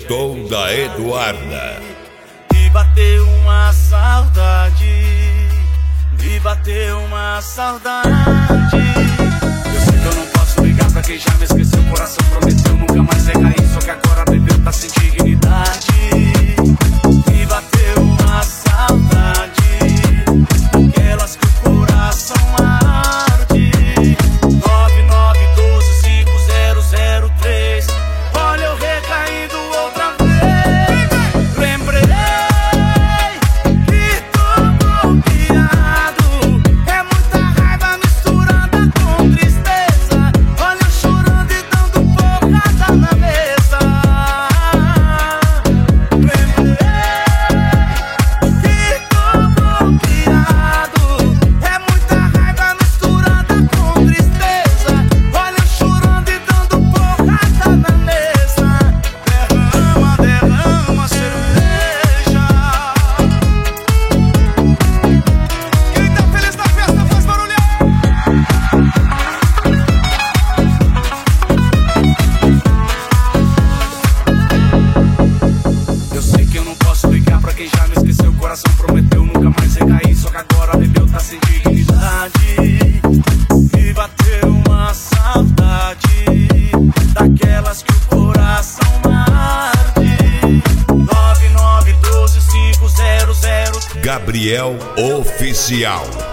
reggaeton da Eduarda. Me bateu uma saudade, me bateu uma saudade. Eu sei que eu não posso ligar pra quem já me esqueceu. O coração prometeu nunca mais recair, só que agora bebeu, tá sem dignidade. Me bateu uma saudade, aquelas que o coração arde. 99125003. Olha eu recaindo outra vez. Lembrei que tô bloqueado. É muita raiva misturada com tristeza. Olha eu chorando e dando porrada na mesa. Lembrei que tô bloqueado. É muita raiva misturada com tristeza. Olha eu chorando e dando porrada na mesa. Derrama, derrama cerveja. Quem tá feliz na festa faz barulhão. Eu sei que eu não posso ligar pra quem já me esqueceu. O coração prometeu nunca mais recair, só que agora bebeu, tá sem dignidade. Me bateu uma saudade, daquelas que o coração arde. 99125003. Gabriel Oficial.